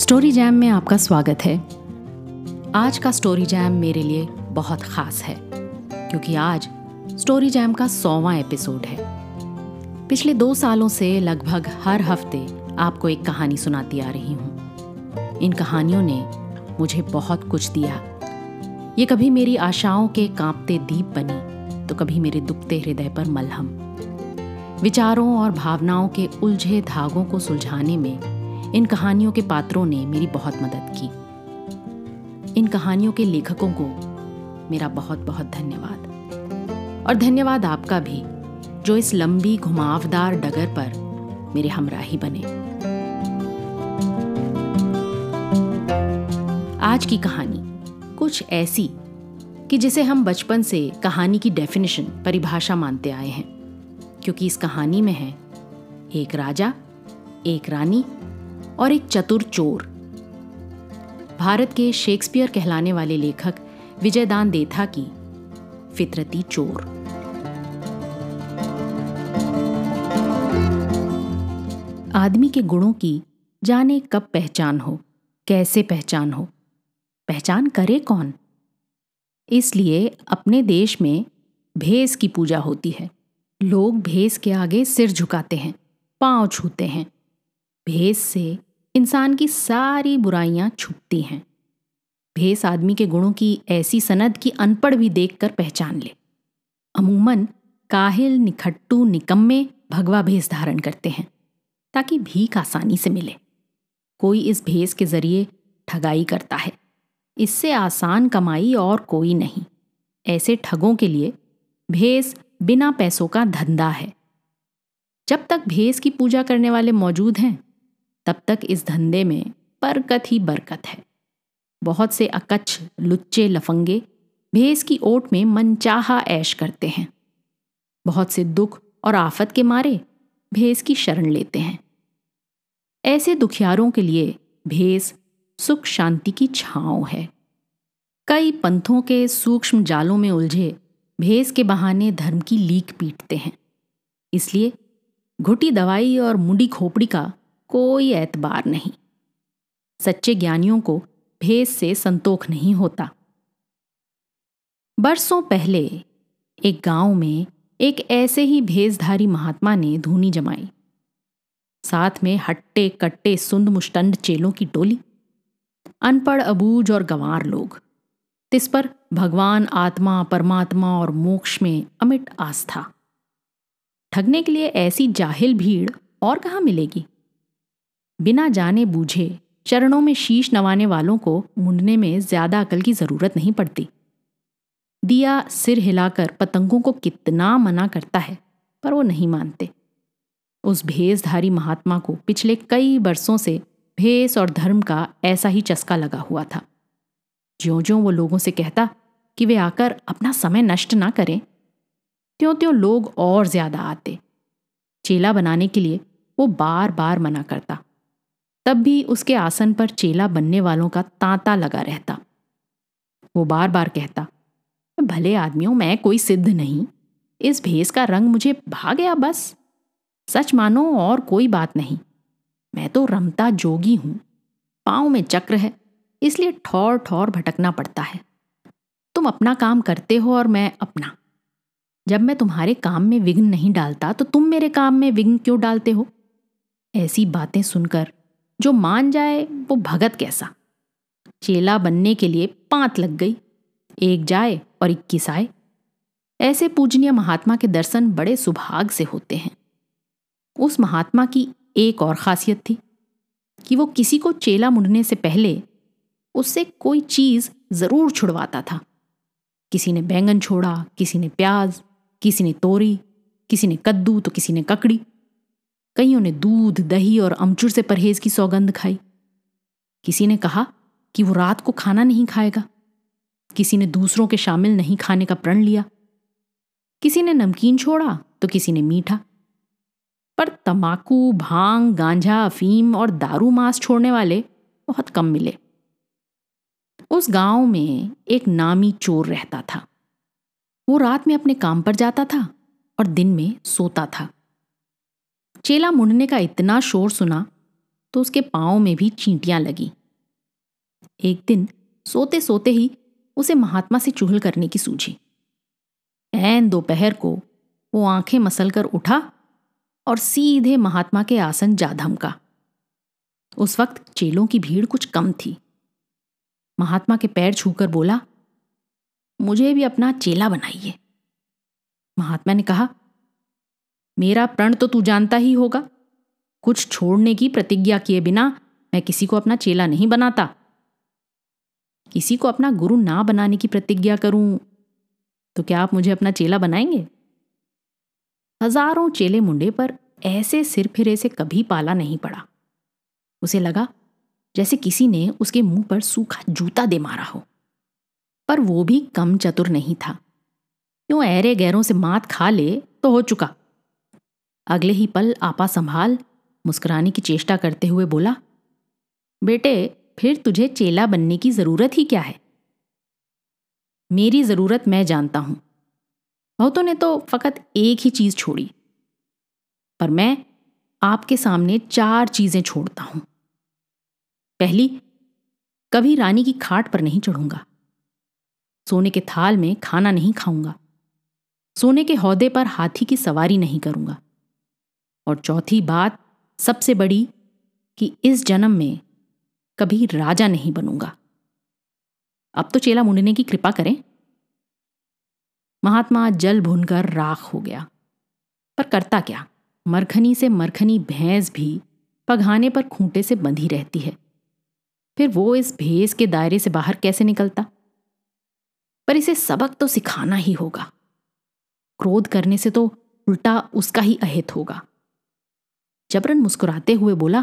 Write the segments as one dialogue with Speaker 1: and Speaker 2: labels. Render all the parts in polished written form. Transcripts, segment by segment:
Speaker 1: Story jam में आपका स्वागत है। आज का स्टोरी जैम मेरे लिए बहुत ख़ास है क्योंकि आज स्टोरी जैम का 100वां एपिसोड है। पिछले 2 सालों से लगभग हर हफ्ते आपको एक कहानी सुनाती आ रही हूँ। इन कहानियों ने मुझे बहुत कुछ दिया। ये कभी मेरी आशाओं के कांपते दीप बनी तो कभी मेरे दुखते हृदय पर मलहम। विचारों और भावनाओं के उलझे धागों को सुलझाने में इन कहानियों के पात्रों ने मेरी बहुत मदद की। इन कहानियों के लेखकों को मेरा बहुत बहुत धन्यवाद। और धन्यवाद आपका भी जो इस लंबी घुमावदार डगर पर मेरे हमराही बने। आज की कहानी कुछ ऐसी कि जिसे हम बचपन से कहानी की डेफिनेशन, परिभाषा मानते आए हैं, क्योंकि इस कहानी में है एक राजा, एक रानी और एक चतुर चोर। भारत के शेक्सपियर कहलाने वाले लेखक विजयदान देथा की फितरती चोर। आदमी के गुणों की जाने कब पहचान हो, कैसे पहचान हो, पहचान करे कौन। इसलिए अपने देश में भेस की पूजा होती है। लोग भेस के आगे सिर झुकाते हैं, पांव छूते हैं। भेस से इंसान की सारी बुराइयां छुपती हैं। भेस आदमी के गुणों की ऐसी सनद की अनपढ़ भी देखकर पहचान ले। अमूमन काहिल, निखट्टू, निकम्मे भगवा भेस धारण करते हैं ताकि भीख आसानी से मिले। कोई इस भेस के जरिए ठगाई करता है। इससे आसान कमाई और कोई नहीं। ऐसे ठगों के लिए भेस बिना पैसों का धंधा है। जब तक भेस की पूजा करने वाले मौजूद हैं तब तक इस धंधे में बरकत ही बरकत है। बहुत से अकच्छ, लुच्चे, लफंगे भेस की ओट में मनचाहा ऐश करते हैं। बहुत से दुख और आफत के मारे भेस की शरण लेते हैं। ऐसे दुखियारों के लिए भेस सुख शांति की छांव है। कई पंथों के सूक्ष्म जालों में उलझे भेस के बहाने धर्म की लीक पीटते हैं। इसलिए घुटी दवाई और मुंडी खोपड़ी का कोई एतबार नहीं। सच्चे ज्ञानियों को भेस से संतोष नहीं होता। बरसों पहले एक गांव में एक ऐसे ही भेसधारी महात्मा ने धूनी जमाई। साथ में हट्टे कट्टे सुंद मुष्टंड चेलों की टोली, अनपढ़ अबूझ और गंवार लोग। तिस पर भगवान, आत्मा, परमात्मा और मोक्ष में अमिट आस्था। ठगने के लिए ऐसी जाहिल भीड़ और कहाँ मिलेगी। बिना जाने बूझे चरणों में शीश नवाने वालों को मुंडने में ज्यादा अकल की जरूरत नहीं पड़ती। दिया सिर हिलाकर पतंगों को कितना मना करता है, पर वो नहीं मानते। उस भेसधारी महात्मा को पिछले कई बरसों से भेस और धर्म का ऐसा ही चस्का लगा हुआ था। ज्यों-ज्यों वो लोगों से कहता कि वे आकर अपना समय नष्ट ना करें, त्यों-त्यों लोग और ज्यादा आते। चेला बनाने के लिए वो बार बार मना करता, तब भी उसके आसन पर चेला बनने वालों का तांता लगा रहता। वो बार बार कहता, भले आदमियों, मैं कोई सिद्ध नहीं, इस भेस का रंग मुझे भा गया बस। सच मानो और कोई बात नहीं, मैं तो रमता जोगी हूं। पांव में चक्र है, इसलिए ठौर ठौर भटकना पड़ता है। तुम अपना काम करते हो और मैं अपना। जब मैं तुम्हारे काम में विघ्न नहीं डालता तो तुम मेरे काम में विघ्न क्यों डालते हो। ऐसी बातें सुनकर जो मान जाए वो भगत कैसा। चेला बनने के लिए 5 लग गई, 1 जाए और 21 आए। ऐसे पूजनीय महात्मा के दर्शन बड़े सुभाग से होते हैं। उस महात्मा की एक और खासियत थी कि वो किसी को चेला मुंडने से पहले उससे कोई चीज जरूर छुड़वाता था। किसी ने बैंगन छोड़ा, किसी ने प्याज, किसी ने तोरी, किसी ने कद्दू तो किसी ने ककड़ी। कईयों ने दूध, दही और अमचूर से परहेज की सौगंध खाई। किसी ने कहा कि वो रात को खाना नहीं खाएगा। किसी ने दूसरों के शामिल नहीं खाने का प्रण लिया। किसी ने नमकीन छोड़ा तो किसी ने मीठा। पर तंबाकू, भांग, गांजा, अफीम और दारू मांस छोड़ने वाले बहुत कम मिले। उस गांव में एक नामी चोर रहता था। वो रात में अपने काम पर जाता था और दिन में सोता था। चेला मुंडने का इतना शोर सुना तो उसके पांव में भी चींटियां लगी एक दिन सोते सोते ही उसे महात्मा से चुगल करने की सूझी। ऐन दोपहर को वो आंखें मसलकर उठा और सीधे महात्मा के आसन जा धमका। उस वक्त चेलों की भीड़ कुछ कम थी। महात्मा के पैर छूकर बोला, मुझे भी अपना चेला बनाइए। महात्मा ने कहा, मेरा प्रण तो तू जानता ही होगा। कुछ छोड़ने की प्रतिज्ञा किए बिना मैं किसी को अपना चेला नहीं बनाता। किसी को अपना गुरु ना बनाने की प्रतिज्ञा करूं तो क्या आप मुझे अपना चेला बनाएंगे? हजारों चेले मुंडे पर ऐसे सिर फिरे से कभी पाला नहीं पड़ा। उसे लगा जैसे किसी ने उसके मुंह पर सूखा जूता दे मारा हो। पर वो भी कम चतुर नहीं था। यूं ऐरे गैरों से मात खा ले तो हो चुका। अगले ही पल आपा संभाल मुस्कुराने की चेष्टा करते हुए बोला, बेटे, फिर तुझे चेला बनने की जरूरत ही क्या है? मेरी जरूरत मैं जानता हूं। बहुतों ने तो फकत एक ही चीज छोड़ी, पर मैं आपके सामने 4 चीजें छोड़ता हूं। पहली, कभी रानी की खाट पर नहीं चढ़ूंगा। सोने के थाल में खाना नहीं खाऊंगा। सोने के हौदे पर हाथी की सवारी नहीं करूंगा। और चौथी बात, सबसे बड़ी, कि इस जन्म में कभी राजा नहीं बनूंगा। अब तो चेला मुंडने की कृपा करें। महात्मा जल भुनकर राख हो गया। पर करता क्या? मरखनी से मरखनी भैंस भी पघाने पर खूंटे से बंधी रहती है। फिर वो इस भेस के दायरे से बाहर कैसे निकलता? पर इसे सबक तो सिखाना ही होगा। क्रोध करने से तो उल्टा उसका ही अहित होगा। जबरन मुस्कुराते हुए बोला,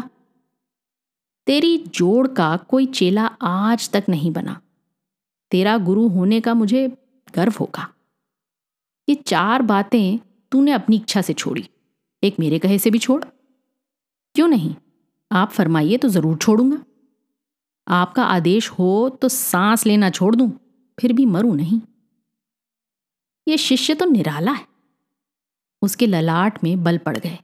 Speaker 1: तेरी जोड़ का कोई चेला आज तक नहीं बना। तेरा गुरु होने का मुझे गर्व होगा। ये 4 बातें तूने अपनी इच्छा से छोड़ी, एक मेरे कहे से भी छोड़। क्यों नहीं? आप फरमाइए तो जरूर छोड़ूंगा। आपका आदेश हो तो सांस लेना छोड़ दूं, फिर भी मरूं नहीं। ये शिष्य तो निराला है। उसके ललाट में बल पड़ गए।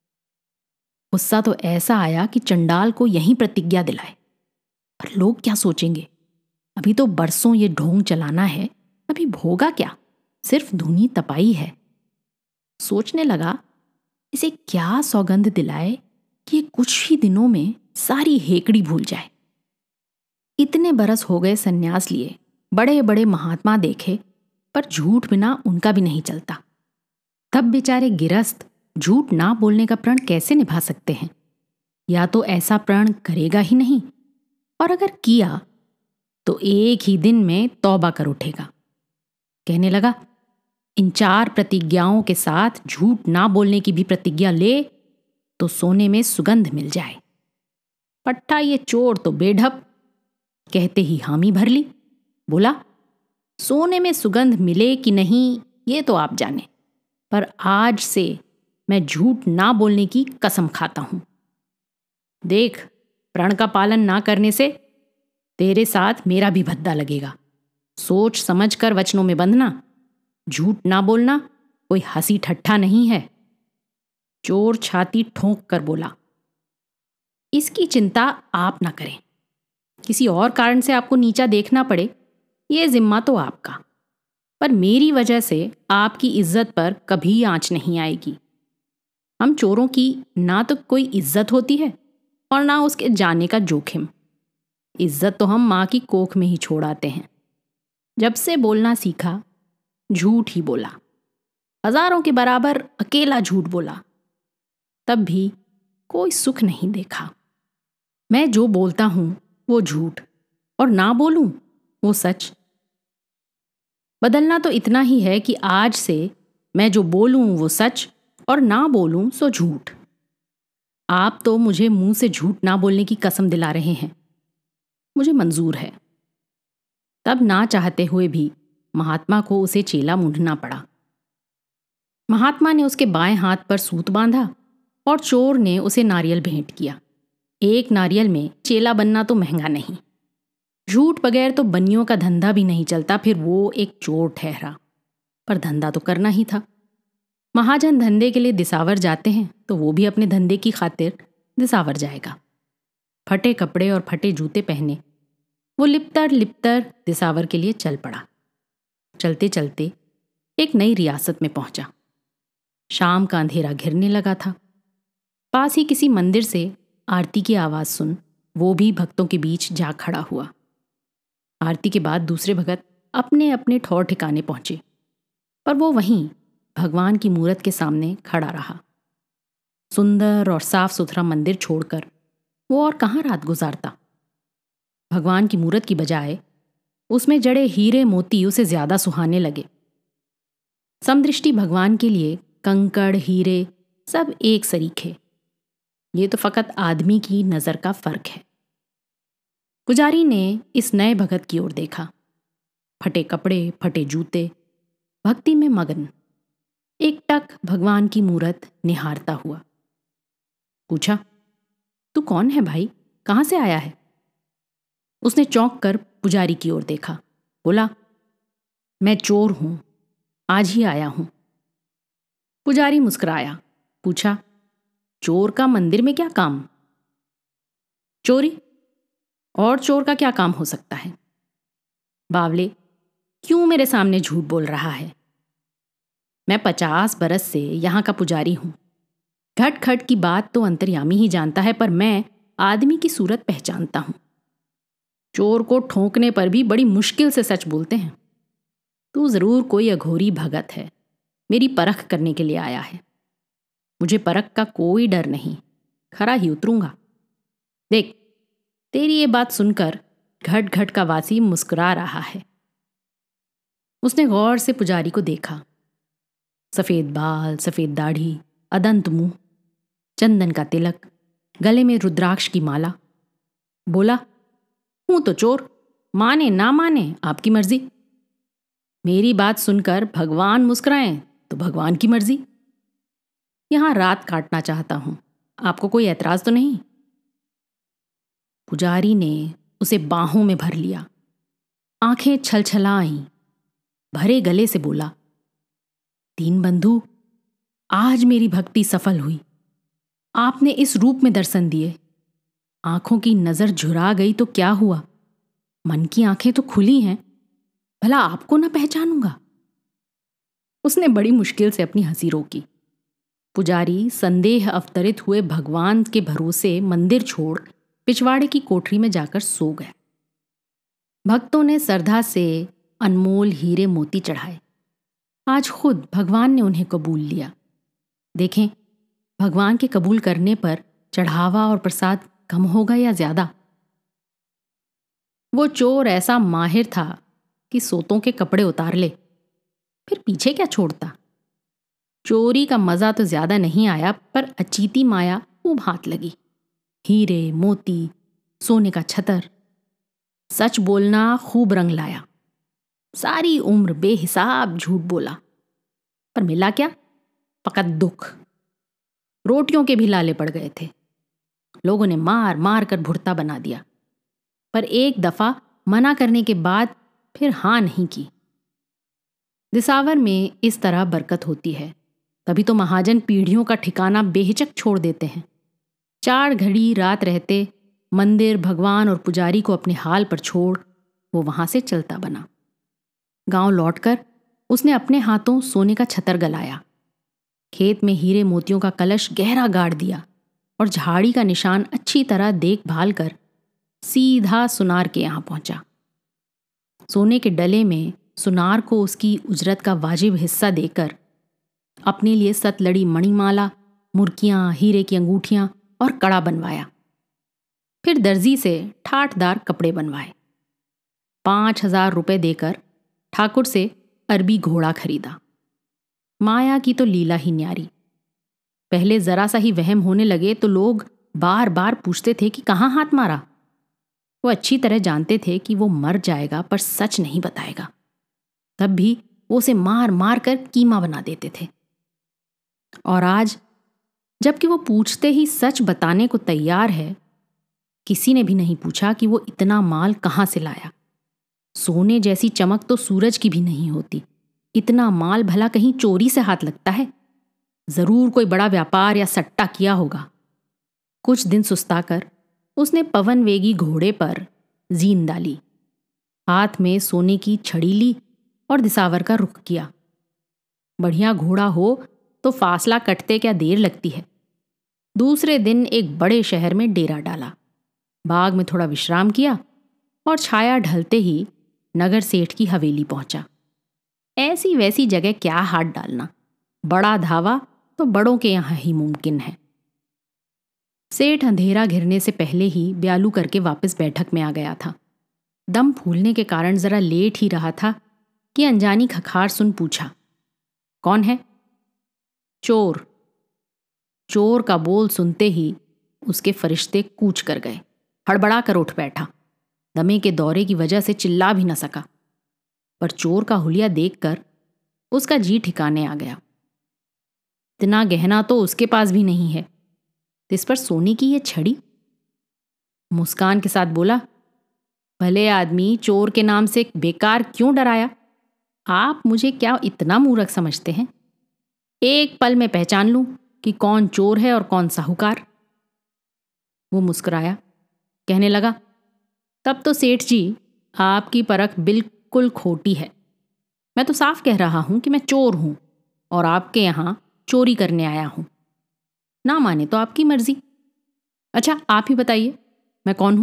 Speaker 1: गुस्सा तो ऐसा आया कि चंडाल को यहीं प्रतिज्ञा दिलाए। पर लोग क्या सोचेंगे? अभी तो बरसों ये ढोंग चलाना है, अभी भोगा क्या? सिर्फ धुनी तपाई है। सोचने लगा, इसे क्या सौगंध दिलाए कि ये कुछ ही दिनों में सारी हेकड़ी भूल जाए। इतने बरस हो गए सन्यास लिए, बड़े बड़े महात्मा देखे, पर झूठ बिना उनका भी नहीं चलता। तब बेचारे गिरस्थ झूठ ना बोलने का प्रण कैसे निभा सकते हैं? या तो ऐसा प्रण करेगा ही नहीं, और अगर किया तो एक ही दिन में तौबा कर उठेगा। कहने लगा, इन 4 प्रतिज्ञाओं के साथ झूठ ना बोलने की भी प्रतिज्ञा ले तो सोने में सुगंध मिल जाए। पट्टा ये चोर तो बेढप। कहते ही हामी भर ली। बोला, सोने में सुगंध मिले कि नहीं ये तो आप जाने, पर आज से मैं झूठ ना बोलने की कसम खाता हूं। देख, प्रण का पालन ना करने से तेरे साथ मेरा भी भद्दा लगेगा। सोच समझ कर वचनों में बंधना। झूठ ना बोलना कोई हंसी ठट्ठा नहीं है। चोर छाती ठोंक कर बोला, इसकी चिंता आप ना करें। किसी और कारण से आपको नीचा देखना पड़े, ये जिम्मा तो आपका, पर मेरी वजह से आपकी इज्जत पर कभी आंच नहीं आएगी। हम चोरों की ना तो कोई इज्जत होती है और ना उसके जाने का जोखिम। इज्जत तो हम माँ की कोख में ही छोड़ आते हैं। जब से बोलना सीखा, झूठ ही बोला। हजारों के बराबर अकेला झूठ बोला, तब भी कोई सुख नहीं देखा। मैं जो बोलता हूं वो झूठ, और ना बोलूं वो सच। बदलना तो इतना ही है कि आज से मैं जो बोलूं वो सच और ना बोलूं सो झूठ। आप तो मुझे मुंह से झूठ ना बोलने की कसम दिला रहे हैं, मुझे मंजूर है। तब ना चाहते हुए भी महात्मा को उसे चेला मूंढना पड़ा। महात्मा ने उसके बाएं हाथ पर सूत बांधा और चोर ने उसे नारियल भेंट किया। एक नारियल में चेला बनना तो महंगा नहीं। झूठ बगैर तो बनियों का धंधा भी नहीं चलता, फिर वो एक चोर ठहरा। पर धंधा तो करना ही था। महाजन धंधे के लिए दिसावर जाते हैं तो वो भी अपने धंधे की खातिर दिसावर जाएगा। फटे कपड़े और फटे जूते पहने, वो लिपटर लिपटर दिसावर के लिए चल पड़ा। चलते चलते एक नई रियासत में पहुंचा। शाम का अंधेरा घिरने लगा था। पास ही किसी मंदिर से आरती की आवाज सुन वो भी भक्तों के बीच जा खड़ा हुआ। आरती के बाद दूसरे भगत अपने अपने ठौर ठिकाने पहुंचे, पर वो वहीं भगवान की मूरत के सामने खड़ा रहा। सुंदर और साफ सुथरा मंदिर छोड़कर वो और कहाँ रात गुजारता। भगवान की मूरत की बजाय उसमें जड़े हीरे मोती उसे ज्यादा सुहाने लगे। समदृष्टि भगवान के लिए कंकड़ हीरे सब एक सरीखे। ये तो फकत आदमी की नजर का फर्क है। पुजारी ने इस नए भगत की ओर देखा। फटे कपड़े, फटे जूते, भक्ति में मगन, एक टक भगवान की मूरत निहारता हुआ। पूछा, तू कौन है भाई, कहां से आया है? उसने चौंक कर पुजारी की ओर देखा। बोला, मैं चोर हूं, आज ही आया हूं। पुजारी मुस्कुराया। पूछा, चोर का मंदिर में क्या काम? चोरी, और चोर का क्या काम हो सकता है? बावले, क्यों मेरे सामने झूठ बोल रहा है? मैं 50 बरस से यहां का पुजारी हूं। घट खट की बात तो अंतर्यामी ही जानता है, पर मैं आदमी की सूरत पहचानता हूं। चोर को ठोंकने पर भी बड़ी मुश्किल से सच बोलते हैं। तू जरूर कोई अघोरी भगत है, मेरी परख करने के लिए आया है। मुझे परख का कोई डर नहीं, खरा ही उतरूंगा। देख, तेरी ये बात सुनकर घट घट का वासी मुस्कुरा रहा है। उसने गौर से पुजारी को देखा। सफेद बाल, सफेद दाढ़ी, अदंत मुंह, चंदन का तिलक, गले में रुद्राक्ष की माला। बोला, हूं तो चोर, माने ना माने आपकी मर्जी। मेरी बात सुनकर भगवान मुस्कुराएं तो भगवान की मर्जी। यहां रात काटना चाहता हूं, आपको कोई ऐतराज तो नहीं? पुजारी ने उसे बाहों में भर लिया। आंखें छलछला आईं। भरे गले से बोला, दीनबंधु, आज मेरी भक्ति सफल हुई। आपने इस रूप में दर्शन दिए। आंखों की नजर झुरा गई तो क्या हुआ, मन की आंखें तो खुली हैं। भला आपको ना पहचानूंगा? उसने बड़ी मुश्किल से अपनी हंसी रोकी। पुजारी संदेह अवतरित हुए भगवान के भरोसे मंदिर छोड़ पिछवाड़े की कोठरी में जाकर सो गए। भक्तों ने श्रद्धा से अनमोल हीरे मोती चढ़ाए। आज खुद भगवान ने उन्हें कबूल लिया। देखें, भगवान के कबूल करने पर चढ़ावा और प्रसाद कम होगा या ज्यादा? वो चोर ऐसा माहिर था कि सोतों के कपड़े उतार ले, फिर पीछे क्या छोड़ता। चोरी का मजा तो ज्यादा नहीं आया, पर अचीती माया खूब हाथ लगी। हीरे मोती, सोने का छतर, सच बोलना खूब रंग लाया। सारी उम्र बेहिसाब झूठ बोला, पर मिला क्या? फकत दुख। रोटियों के भी लाले पड़ गए थे। लोगों ने मार मार कर भुर्ता बना दिया, पर एक दफा मना करने के बाद फिर हां नहीं की। दिसावर में इस तरह बरकत होती है, तभी तो महाजन पीढ़ियों का ठिकाना बेहिचक छोड़ देते हैं। 4 घड़ी रात रहते मंदिर, भगवान और पुजारी को अपने हाल पर छोड़ वो वहां से चलता बना। गांव लौटकर उसने अपने हाथों सोने का छतर गलाया, खेत में हीरे मोतियों का कलश गहरा गाड़ दिया और झाड़ी का निशान अच्छी तरह देखभाल कर सीधा सुनार के यहां पहुंचा। सोने के डले में सुनार को उसकी उजरत का वाजिब हिस्सा देकर अपने लिए सतलड़ी मणिमाला, मुर्कियां, हीरे की अंगूठियां और कड़ा बनवाया। फिर दर्जी से ठाठदार कपड़े बनवाए। 5,000 रुपए देकर ठाकुर से अरबी घोड़ा खरीदा। माया की तो लीला ही न्यारी। पहले जरा सा ही वहम होने लगे तो लोग बार बार पूछते थे कि कहाँ हाथ मारा। वो अच्छी तरह जानते थे कि वो मर जाएगा पर सच नहीं बताएगा। तब भी वो उसे मार मार कर कीमा बना देते थे। और आज जबकि वो पूछते ही सच बताने को तैयार है, किसी ने भी नहीं पूछा कि वो इतना माल कहाँ से लाया। सोने जैसी चमक तो सूरज की भी नहीं होती। इतना माल भला कहीं चोरी से हाथ लगता है? जरूर कोई बड़ा व्यापार या सट्टा किया होगा। कुछ दिन सुस्ताकर उसने पवन वेगी घोड़े पर जीन डाली हाथ में सोने की छड़ी ली और दिसावर का रुख किया। बढ़िया घोड़ा हो तो फासला कटते क्या देर लगती है। दूसरे दिन एक बड़े शहर में डेरा डाला, बाग में थोड़ा विश्राम किया और छाया ढलते ही नगर सेठ की हवेली पहुंचा। ऐसी वैसी जगह क्या हाथ डालना, बड़ा धावा तो बड़ों के यहां ही मुमकिन है। सेठ अंधेरा घिरने से पहले ही ब्यालू करके वापस बैठक में आ गया था। दम फूलने के कारण जरा लेट ही रहा था कि अनजानी खखार सुन पूछा, कौन है? चोर। चोर का बोल सुनते ही उसके फरिश्ते कूच कर गए। हड़बड़ा कर उठ बैठा। दमे के दौरे की वजह से चिल्ला भी न सका, पर चोर का हुलिया देखकर उसका जी ठिकाने आ गया। इतना गहना तो उसके पास भी नहीं है, इस पर सोने की ये छड़ी। मुस्कान के साथ बोला, भले आदमी, चोर के नाम से बेकार क्यों डराया? आप मुझे क्या इतना मूर्ख समझते हैं? एक पल में पहचान लूं कि कौन चोर है और कौन साहूकार। वो मुस्कुराया, कहने लगा, तब तो सेठ जी आपकी परख बिल्कुल खोटी है। मैं तो साफ कह रहा हूं कि मैं चोर हूं और आपके यहां चोरी करने आया हूं। ना माने तो आपकी मर्जी। अच्छा, आप ही बताइए मैं कौन हूं?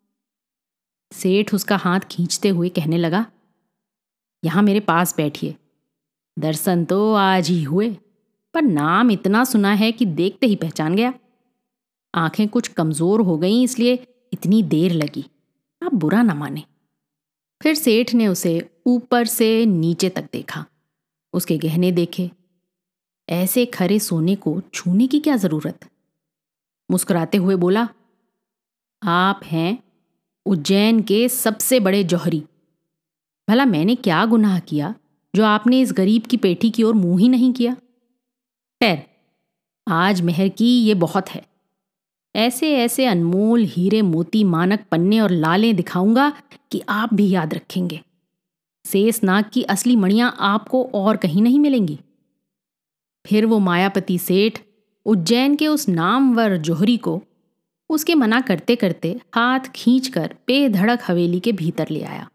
Speaker 1: सेठ उसका हाथ खींचते हुए कहने लगा, यहां मेरे पास बैठिए। दर्शन तो आज ही हुए, पर नाम इतना सुना है कि देखते ही पहचान गया। आंखें कुछ कमजोर हो गईं, इसलिए इतनी देर लगी। आप बुरा ना माने। फिर सेठ ने उसे ऊपर से नीचे तक देखा, उसके गहने देखे। ऐसे खरे सोने को छूने की क्या जरूरत? मुस्कुराते हुए बोला, आप हैं उज्जैन के सबसे बड़े जौहरी। भला मैंने क्या गुनाह किया जो आपने इस गरीब की पेठी की ओर मुंह ही नहीं किया? खैर, आज मेहर की ये बहुत है। ऐसे ऐसे अनमोल हीरे मोती मानक पन्ने और लालें दिखाऊंगा कि आप भी याद रखेंगे। शेषनाग की असली मणियां आपको और कहीं नहीं मिलेंगी। फिर वो मायापति सेठ उज्जैन के उस नामवर जौहरी को उसके मना करते करते हाथ खींचकर बेधड़क हवेली के भीतर ले आया।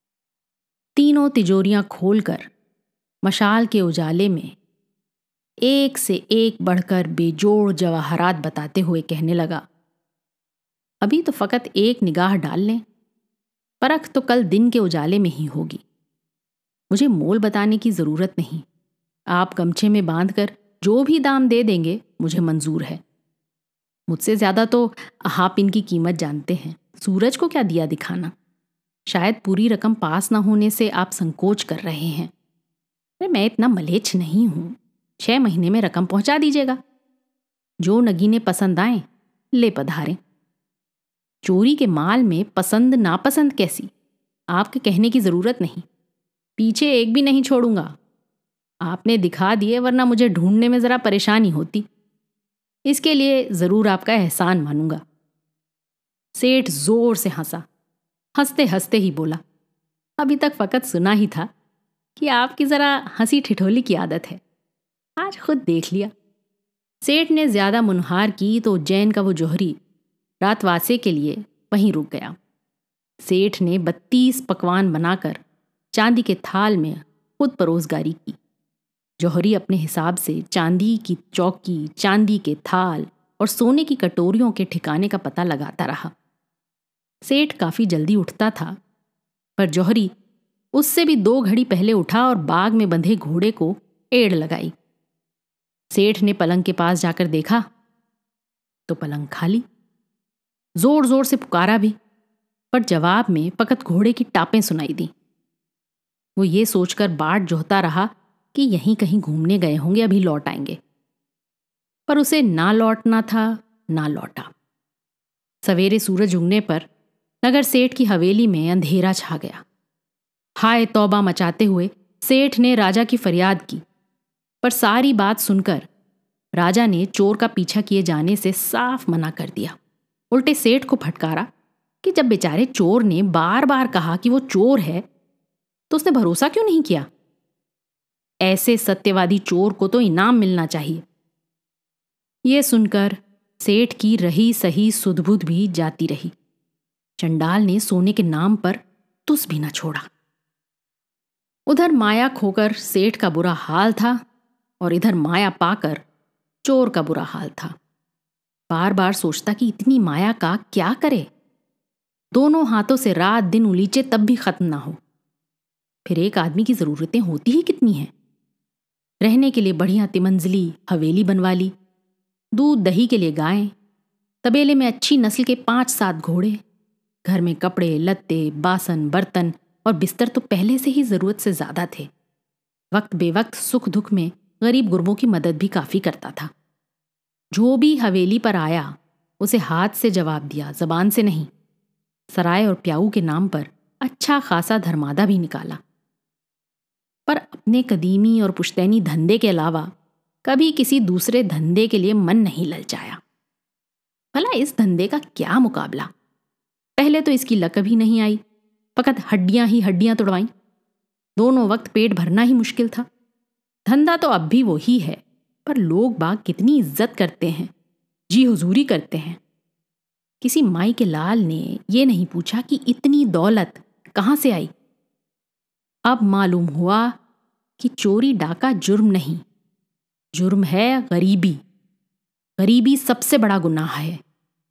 Speaker 1: तीनों तिजोरियां खोलकर मशाल के उजाले में एक से एक बढ़कर बेजोड़ जवाहरात बताते हुए कहने लगा, अभी तो फकत एक निगाह डाल लें, परख तो कल दिन के उजाले में ही होगी। मुझे मोल बताने की जरूरत नहीं। आप गमछे में बांधकर जो भी दाम दे देंगे मुझे मंजूर है। मुझसे ज्यादा तो आप इनकी कीमत जानते हैं। सूरज को क्या दिया दिखाना। शायद पूरी रकम पास ना होने से आप संकोच कर रहे हैं। अरे मैं इतना मलेच्छ नहीं हूं। 6 महीने में रकम पहुंचा दीजिएगा। जो नगीने पसंद आए ले पधारें। चोरी के माल में पसंद नापसंद कैसी, आपके कहने की जरूरत नहीं। पीछे एक भी नहीं छोड़ूंगा। आपने दिखा दिए, वरना मुझे ढूंढने में जरा परेशानी होती। इसके लिए जरूर आपका एहसान मानूंगा। सेठ जोर से हंसा। हंसते हंसते ही बोला, अभी तक फकत सुना ही था कि आपकी जरा हंसी ठिठोली की आदत है। आज खुद देख लिया। सेठ ने ज्यादा मुनहार की तो उज्जैन का वो जौहरी रात वासे के लिए वहीं रुक गया। सेठ ने 32 पकवान बनाकर चांदी के थाल में खुद परोसगारी की। जौहरी अपने हिसाब से चांदी की चौकी, चांदी के थाल और सोने की कटोरियों के ठिकाने का पता लगाता रहा। सेठ काफी जल्दी उठता था, पर जौहरी उससे भी 2 घड़ी पहले उठा और बाग में बंधे घोड़े को एड़ लगाई। सेठ ने पलंग के पास जाकर देखा तो पलंग खाली। जोर जोर से पुकारा भी, पर जवाब में फकत घोड़े की टापें सुनाई दी। वो ये सोचकर बाट जोहता रहा कि यहीं कहीं घूमने गए होंगे, अभी लौट आएंगे। पर उसे ना लौटना था, ना लौटा। सवेरे सूरज उगने पर नगर सेठ की हवेली में अंधेरा छा गया। हाय तौबा मचाते हुए सेठ ने राजा की फरियाद की, पर सारी बात सुनकर राजा ने चोर का पीछा किए जाने से साफ मना कर दिया। उल्टे सेठ को फटकारा कि जब बेचारे चोर ने बार बार कहा कि वो चोर है तो उसने भरोसा क्यों नहीं किया। ऐसे सत्यवादी चोर को तो इनाम मिलना चाहिए। ये सुनकर सेठ की रही सही सुध-बुध भी जाती रही। चंडाल ने सोने के नाम पर तुस भी न छोड़ा। उधर माया खोकर सेठ का बुरा हाल था और इधर माया पाकर चोर का बुरा हाल था। बार बार सोचता कि इतनी माया का क्या करे। दोनों हाथों से रात दिन उलीचे तब भी खत्म ना हो। फिर एक आदमी की जरूरतें होती ही कितनी हैं। रहने के लिए बढ़िया तिमंजली हवेली बनवा ली, दूध दही के लिए गायें, तबेले में अच्छी नस्ल के 5-7 घोड़े, घर में कपड़े लत्ते बासन बर्तन और बिस्तर तो पहले से ही जरूरत से ज्यादा थे। वक्त बेवक्त सुख दुख में गरीब गुरबों की मदद भी काफी करता था। जो भी हवेली पर आया उसे हाथ से जवाब दिया, जबान से नहीं। सराय और प्याऊ के नाम पर अच्छा खासा धर्मादा भी निकाला। पर अपने कदीमी और पुश्तैनी धंधे के अलावा कभी किसी दूसरे धंधे के लिए मन नहीं ललचाया। भला इस धंधे का क्या मुकाबला। पहले तो इसकी लकब ही नहीं आई, फकत हड्डियां ही हड्डियां तुड़वाईं। दोनों वक्त पेट भरना ही मुश्किल था। धंधा तो अब भी वही है, पर लोग बाग कितनी इज्जत करते हैं, जी हुजूरी करते हैं। किसी माई के लाल ने ये नहीं पूछा कि इतनी दौलत कहां से आई। अब मालूम हुआ कि चोरी डाका जुर्म नहीं, जुर्म है गरीबी। गरीबी सबसे बड़ा गुनाह है।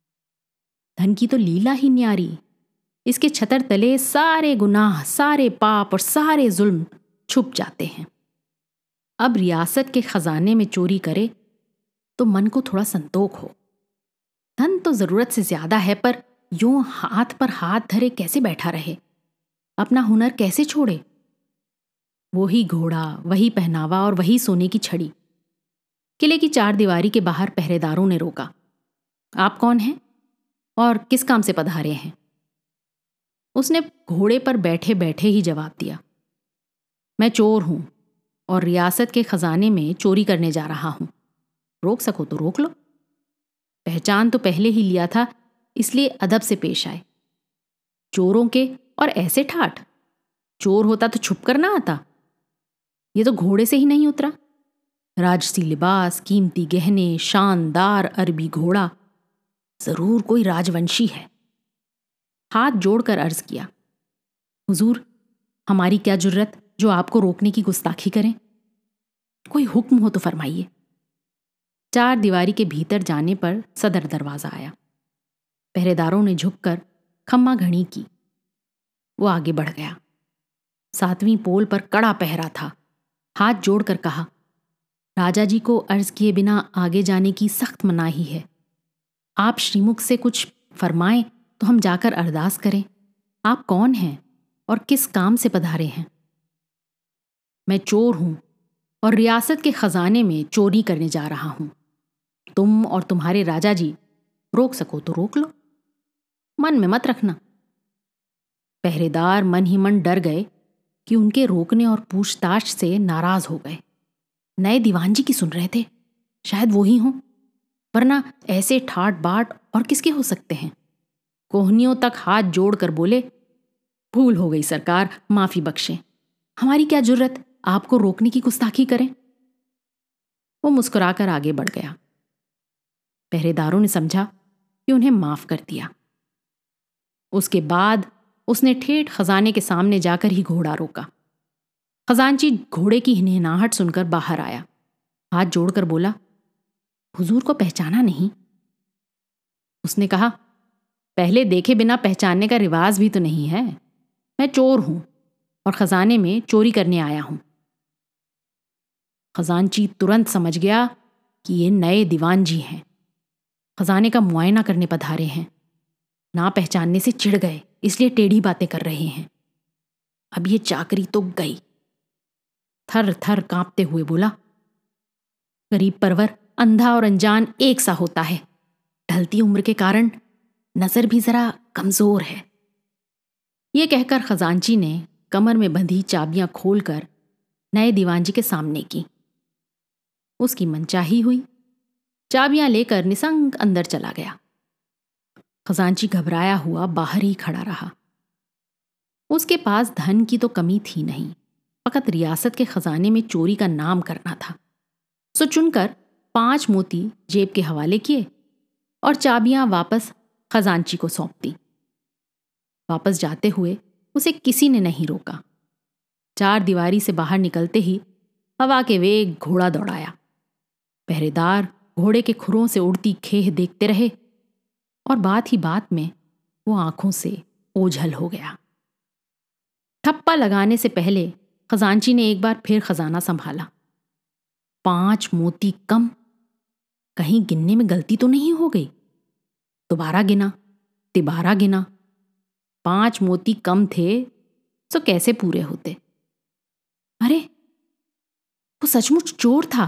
Speaker 1: धन की तो लीला ही न्यारी। इसके छतर तले सारे गुनाह, सारे पाप और सारे जुल्म छुप जाते हैं। अब रियासत के खजाने में चोरी करे तो मन को थोड़ा संतोष हो। धन तो जरूरत से ज्यादा है, पर यूं हाथ पर हाथ धरे कैसे बैठा रहे, अपना हुनर कैसे छोड़े। वही घोड़ा, वही पहनावा और वही सोने की छड़ी। किले की 4 दीवारी के बाहर पहरेदारों ने रोका। आप कौन हैं और किस काम से पधारे हैं? उसने घोड़े पर बैठे बैठे ही जवाब दिया, मैं चोर हूं और रियासत के खजाने में चोरी करने जा रहा हूं। रोक सको तो रोक लो। पहचान तो पहले ही लिया था, इसलिए अदब से पेश आए। चोरों के और ऐसे ठाठ। चोर होता तो छुप कर ना आता। ये तो घोड़े से ही नहीं उतरा। राजसी लिबास, कीमती गहने, शानदार अरबी घोड़ा, जरूर कोई राजवंशी है। हाथ जोड़कर अर्ज किया, हुजूर, हमारी क्या जुर्रत जो आपको रोकने की गुस्ताखी करें। कोई हुक्म हो तो फरमाइए। 4 दीवारी के भीतर जाने पर सदर दरवाजा आया। पहरेदारों ने झुककर खम्मा घड़ी की। वो आगे बढ़ गया। 7वीं पोल पर कड़ा पहरा था। हाथ जोड़कर कहा, राजा जी को अर्ज किए बिना आगे जाने की सख्त मनाही है। आप श्रीमुख से कुछ फरमाएं तो हम जाकर अरदास करें। आप कौन हैं और किस काम से पधारे हैं? मैं चोर हूं और रियासत के खजाने में चोरी करने जा रहा हूं। तुम और तुम्हारे राजा जी रोक सको तो रोक लो, मन में मत रखना। पहरेदार मन ही मन डर गए कि उनके रोकने और पूछताछ से नाराज हो गए। नए दीवान जी की सुन रहे थे, शायद वो ही हों, वरना ऐसे ठाट बाट और किसके हो सकते हैं। कोहनियों तक हाथ जोड़कर बोले, भूल हो गई सरकार, माफी बख्शें। हमारी क्या जुर्रत आपको रोकने की गुस्ताखी करें। वो मुस्कुराकर आगे बढ़ गया। पहरेदारों ने समझा कि उन्हें माफ कर दिया। उसके बाद उसने ठेठ खजाने के सामने जाकर ही घोड़ा रोका। खजांची घोड़े की हिनहिनाहट सुनकर बाहर आया। हाथ जोड़कर बोला, हुजूर को पहचाना नहीं? उसने कहा, पहले देखे बिना पहचानने का रिवाज भी तो नहीं है। मैं चोर हूं और खजाने में चोरी करने आया हूं। खजांची तुरंत समझ गया कि ये नए दीवान जी हैं, खजाने का मुआयना करने पधारे हैं। ना पहचानने से चिढ़ गए, इसलिए टेढ़ी बातें कर रहे हैं। अब ये चाकरी तो गई। थर थर कांपते हुए बोला, गरीब परवर अंधा और अनजान एक सा होता है। ढलती उम्र के कारण नजर भी जरा कमजोर है। ये कहकर खजांची ने कमर में बंधी चाबियां खोलकर नए दीवान जी के सामने की। उसकी मनचाही हुई। चाबियां लेकर निसंग अंदर चला गया। खजांची घबराया हुआ बाहर ही खड़ा रहा। उसके पास धन की तो कमी थी नहीं, फकत रियासत के खजाने में चोरी का नाम करना था। सो चुनकर 5 मोती जेब के हवाले किए और चाबियां वापस खजांची को सौंप दी। वापस जाते हुए उसे किसी ने नहीं रोका। चार दीवारी से बाहर निकलते ही हवा के वेग घोड़ा दौड़ाया। पहरेदार घोड़े के खुरों से उड़ती खेह देखते रहे और बात ही बात में वो आंखों से ओझल हो गया। ठप्पा लगाने से पहले खजांची ने एक बार फिर खजाना संभाला। 5 मोती कम, कहीं गिनने में गलती तो नहीं हो गई? दोबारा गिना, तिबारा गिना, 5 मोती कम थे तो कैसे पूरे होते? अरे वो सचमुच चोर था।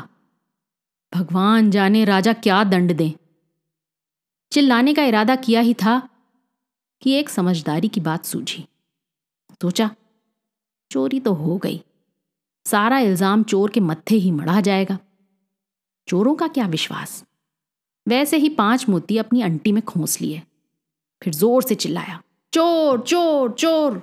Speaker 1: भगवान जाने राजा क्या दंड दें। चिल्लाने का इरादा किया ही था कि एक समझदारी की बात सूझी। सोचा, चोरी तो हो गई, सारा इल्जाम चोर के मत्थे ही मढ़ा जाएगा। चोरों का क्या विश्वास। वैसे ही 5 मोती अपनी अंटी में खोस लिए। फिर जोर से चिल्लाया, चोर चोर चोर।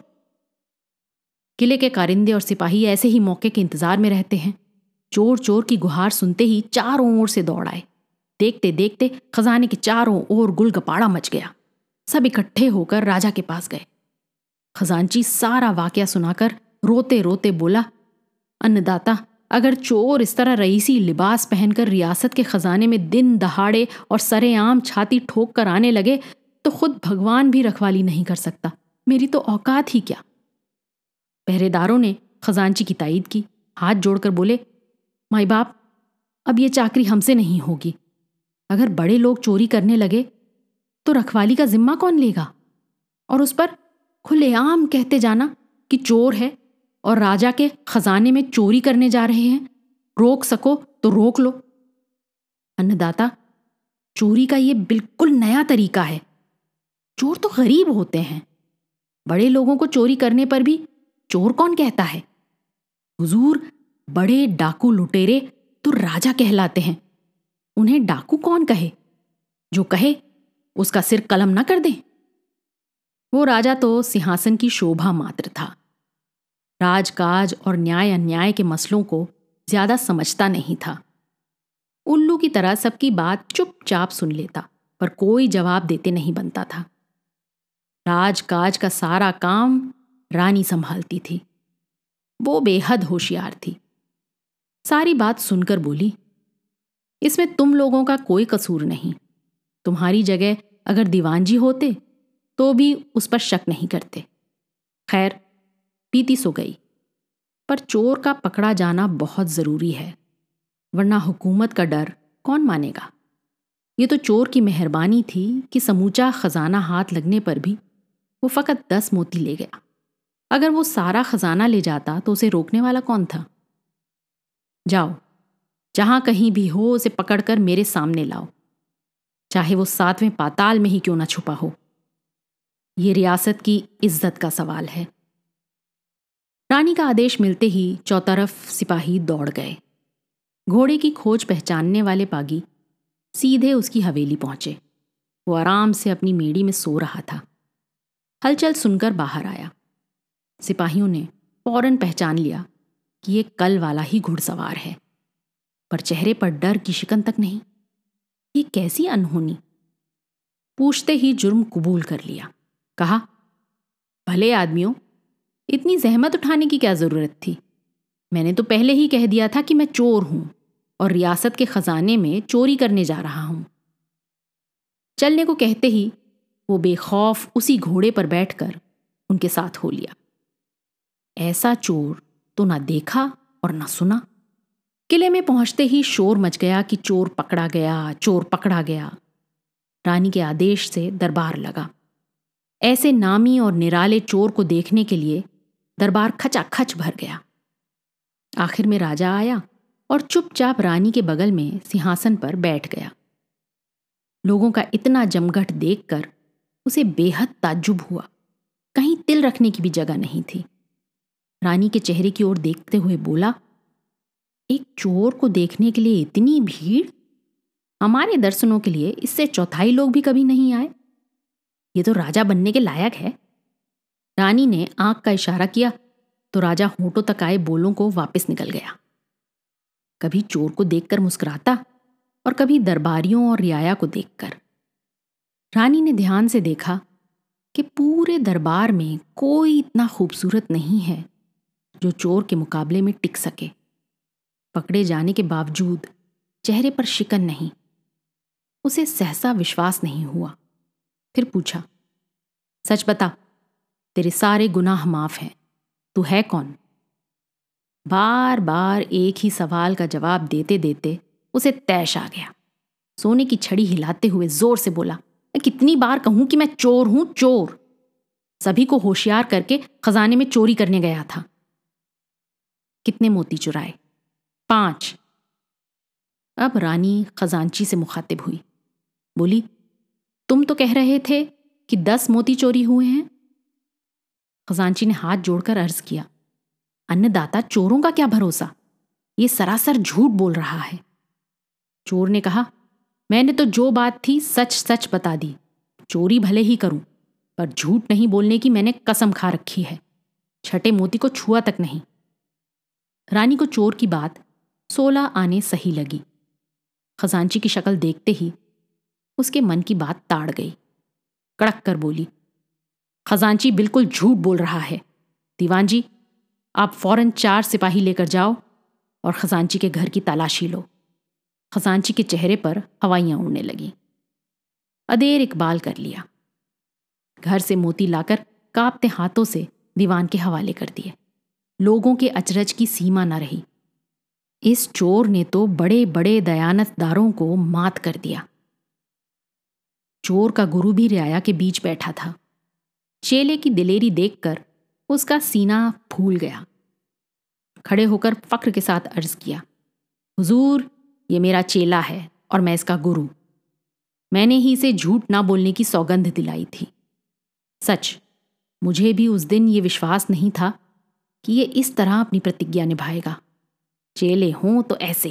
Speaker 1: किले के कारिंदे और सिपाही ऐसे ही मौके के इंतजार में रहते हैं। चोर चोर की गुहार सुनते ही चारों ओर से दौड़ आए। देखते देखते खजाने के चारों ओर गुलगपाड़ा मच गया। सब इकट्ठे होकर राजा के पास गए। खजांची सारा वाकया सुनाकर रोते रोते बोला, अन्नदाता, अगर चोर इस तरह रईसी लिबास पहनकर रियासत के खजाने में दिन दहाड़े और सरेआम छाती ठोक कर आने लगे तो खुद भगवान भी रखवाली नहीं कर सकता। मेरी तो औकात ही क्या। पहरेदारों ने खजांची की तायीद की, हाथ जोड़कर बोले, माई बाप, अब ये चाकरी हमसे नहीं होगी। अगर बड़े लोग चोरी करने लगे तो रखवाली का जिम्मा कौन लेगा? और उस पर खुलेआम कहते जाना कि चोर है और राजा के खजाने में चोरी करने जा रहे हैं, रोक सको तो रोक लो। अन्नदाता, चोरी का ये बिल्कुल नया तरीका है। चोर तो गरीब होते हैं, बड़े लोगों को चोरी करने पर भी चोर कौन कहता है? हुजूर, बड़े डाकू लुटेरे तो राजा कहलाते हैं, उन्हें डाकू कौन कहे? जो कहे उसका सिर कलम ना कर दे। वो राजा तो सिंहासन की शोभा मात्र था। राजकाज और न्याय अन्याय के मसलों को ज्यादा समझता नहीं था। उल्लू की तरह सबकी बात चुपचाप सुन लेता, पर कोई जवाब देते नहीं बनता था। राजकाज का सारा काम रानी संभालती थी। वो बेहद होशियार थी। सारी बात सुनकर बोली, इसमें तुम लोगों का कोई कसूर नहीं। तुम्हारी जगह अगर दीवान जी होते तो भी उस पर शक नहीं करते। खैर, बीती सो गई, पर चोर का पकड़ा जाना बहुत जरूरी है, वरना हुकूमत का डर कौन मानेगा। ये तो चोर की मेहरबानी थी कि समूचा खजाना हाथ लगने पर भी वो फकत 10 मोती ले गया। अगर वो सारा खजाना ले जाता तो उसे रोकने वाला कौन था? जाओ, जहां कहीं भी हो उसे पकड़कर मेरे सामने लाओ, चाहे वो 7वें पाताल में ही क्यों ना छुपा हो। ये रियासत की इज्जत का सवाल है। रानी का आदेश मिलते ही चौतरफ सिपाही दौड़ गए। घोड़े की खोज पहचानने वाले पागी सीधे उसकी हवेली पहुंचे। वो आराम से अपनी मेड़ी में सो रहा था। हलचल सुनकर बाहर आया। सिपाहियों ने फौरन पहचान लिया कि ये कल वाला ही घुड़सवार है, पर चेहरे पर डर की शिकन तक नहीं। ये कैसी अनहोनी। पूछते ही जुर्म कबूल कर लिया। कहा, भले आदमियों, इतनी जहमत उठाने की क्या जरूरत थी? मैंने तो पहले ही कह दिया था कि मैं चोर हूं और रियासत के खजाने में चोरी करने जा रहा हूं। चलने को कहते ही वो बेखौफ उसी घोड़े पर बैठकर उनके साथ हो लिया। ऐसा चोर तो ना देखा और ना सुना। किले में पहुंचते ही शोर मच गया कि चोर पकड़ा गया, चोर पकड़ा गया। रानी के आदेश से दरबार लगा। ऐसे नामी और निराले चोर को देखने के लिए दरबार खचाखच भर गया। आखिर में राजा आया और चुपचाप रानी के बगल में सिंहासन पर बैठ गया। लोगों का इतना जमघट देखकर उसे बेहद ताज्जुब हुआ। कहीं तिल रखने की भी जगह नहीं थी। रानी के चेहरे की ओर देखते हुए बोला, एक चोर को देखने के लिए इतनी भीड़? हमारे दर्शनों के लिए इससे चौथाई लोग भी कभी नहीं आए। ये तो राजा बनने के लायक है। रानी ने आंख का इशारा किया तो राजा होठों तक आए बोलों को वापस निकल गया। कभी चोर को देखकर मुस्कुराता और कभी दरबारियों और रियाया को देखकर। रानी ने ध्यान से देखा कि पूरे दरबार में कोई इतना खूबसूरत नहीं है जो चोर के मुकाबले में टिक सके। पकड़े जाने के बावजूद चेहरे पर शिकन नहीं। उसे सहसा विश्वास नहीं हुआ। फिर पूछा, सच बता, तेरे सारे गुनाह माफ हैं, तू है कौन? बार बार एक ही सवाल का जवाब देते देते उसे तैश आ गया। सोने की छड़ी हिलाते हुए जोर से बोला, मैं कितनी बार कहूं कि मैं चोर हूं, चोर। सभी को होशियार करके खजाने में चोरी करने गया था। कितने मोती चुराए? 5। अब रानी खजांची से मुखातिब हुई। बोली, तुम तो कह रहे थे कि 10 मोती चोरी हुए हैं। खजांची ने हाथ जोड़कर अर्ज किया, अन्नदाता, चोरों का क्या भरोसा, ये सरासर झूठ बोल रहा है। चोर ने कहा, मैंने तो जो बात थी सच सच बता दी। चोरी भले ही करूं, पर झूठ नहीं बोलने की मैंने कसम खा रखी है। छठे मोती को छुआ तक नहीं। रानी को चोर की बात 16 आने सही लगी। खजांची की शक्ल देखते ही उसके मन की बात ताड़ गई। कड़क कर बोली, खजांची बिल्कुल झूठ बोल रहा है। दीवान जी, आप फौरन 4 सिपाही लेकर जाओ और खजांची के घर की तलाशी लो। खजांची के चेहरे पर हवाइयां उड़ने लगी। अदेर इकबाल कर लिया। घर से मोती लाकर कांपते हाथों से दीवान के हवाले कर दिए। लोगों के अचरज की सीमा न रही। इस चोर ने तो बड़े बड़े दयानतदारों को मात कर दिया। चोर का गुरु भी रियाया के बीच बैठा था। चेले की दिलेरी देखकर उसका सीना फूल गया। खड़े होकर फक्र के साथ अर्ज किया, हुजूर, ये मेरा चेला है और मैं इसका गुरु। मैंने ही इसे झूठ ना बोलने की सौगंध दिलाई थी। सच, मुझे भी उस दिन ये विश्वास नहीं था कि ये इस तरह अपनी प्रतिज्ञा निभाएगा। चेले हों तो ऐसे।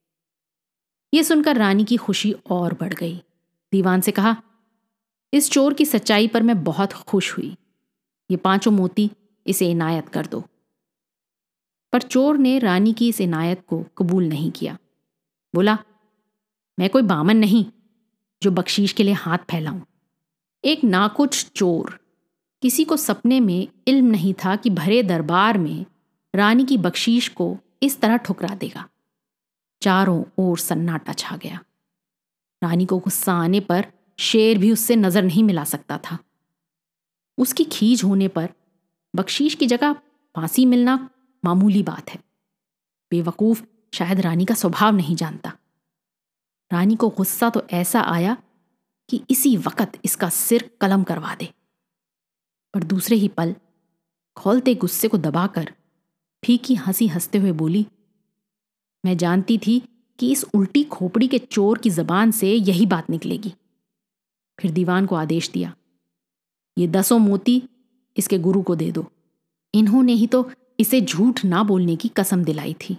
Speaker 1: ये सुनकर रानी की खुशी और बढ़ गई। दीवान से कहा, इस चोर की सच्चाई पर मैं बहुत खुश हुई। ये 5 मोती इसे इनायत कर दो। पर चोर ने रानी की इस इनायत को कबूल नहीं किया। बोला, मैं कोई बामन नहीं जो बख्शीश के लिए हाथ फैलाऊं। एक नाकुच चोर, किसी को सपने में इल्म नहीं था कि भरे दरबार में रानी की बख्शीश को इस तरह ठुकरा देगा। चारों ओर सन्नाटा छा गया। रानी को गुस्सा आने पर शेर भी उससे नजर नहीं मिला सकता था। उसकी खीज होने पर बख्शीश की जगह फांसी मिलना मामूली बात है। बेवकूफ शायद रानी का स्वभाव नहीं जानता। रानी को गुस्सा तो ऐसा आया कि इसी वक्त इसका सिर कलम करवा दे। पर दूसरे ही पल खौलते गुस्से को दबाकर फीकी हंसी हंसते हुए बोली, मैं जानती थी कि इस उल्टी खोपड़ी के चोर की जबान से यही बात निकलेगी। फिर दीवान को आदेश दिया, ये 10 मोती इसके गुरु को दे दो। इन्होंने ही तो इसे झूठ ना बोलने की कसम दिलाई थी।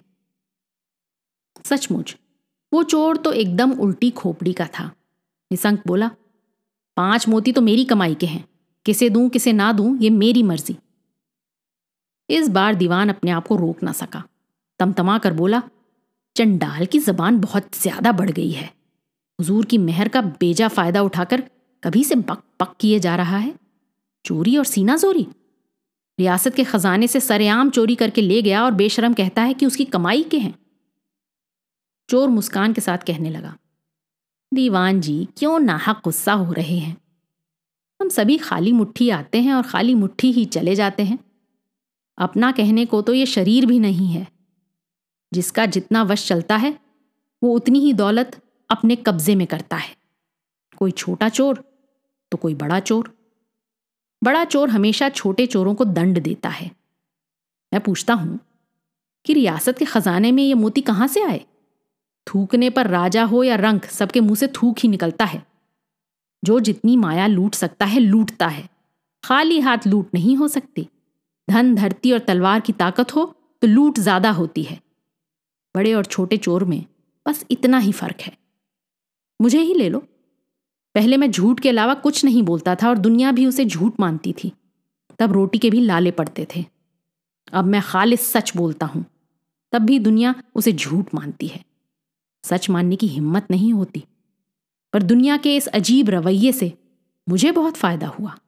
Speaker 1: सचमुच वो चोर तो एकदम उल्टी खोपड़ी का था। निसंक बोला, 5 मोती तो मेरी कमाई के हैं, किसे दूं किसे ना दूं ये मेरी मर्जी। इस बार दीवान अपने आप को रोक ना सका। तमतमा कर बोला, चंडाल की जबान बहुत ज्यादा बढ़ गई है। हुजूर की मेहर का बेजा फायदा उठाकर कभी से बक बक किए जा रहा है। चोरी और सीना जोरी। रियासत के खजाने से सरेआम चोरी करके ले गया और बेशरम कहता है कि उसकी कमाई के हैं। चोर मुस्कान के साथ कहने लगा, दीवान जी क्यों नाहक गुस्सा हो रहे हैं। हम सभी खाली मुट्ठी आते हैं और खाली मुट्ठी ही चले जाते हैं। अपना कहने को तो ये शरीर भी नहीं है। जिसका जितना वश चलता है वो उतनी ही दौलत अपने कब्जे में करता है। कोई छोटा चोर तो कोई बड़ा चोर। बड़ा चोर हमेशा छोटे चोरों को दंड देता है। मैं पूछता हूं कि रियासत के खजाने में ये मोती कहां से आए? थूकने पर राजा हो या रंक, सबके मुंह से थूक ही निकलता है। जो जितनी माया लूट सकता है लूटता है। खाली हाथ लूट नहीं हो सकती। धन, धरती और तलवार की ताकत हो तो लूट ज्यादा होती है। बड़े और छोटे चोर में बस इतना ही फर्क है। मुझे ही ले लो। पहले मैं झूठ के अलावा कुछ नहीं बोलता था और दुनिया भी उसे झूठ मानती थी। तब रोटी के भी लाले पड़ते थे। अब मैं खालिस सच बोलता हूं, तब भी दुनिया उसे झूठ मानती है। सच मानने की हिम्मत नहीं होती। पर दुनिया के इस अजीब रवैये से मुझे बहुत फायदा हुआ।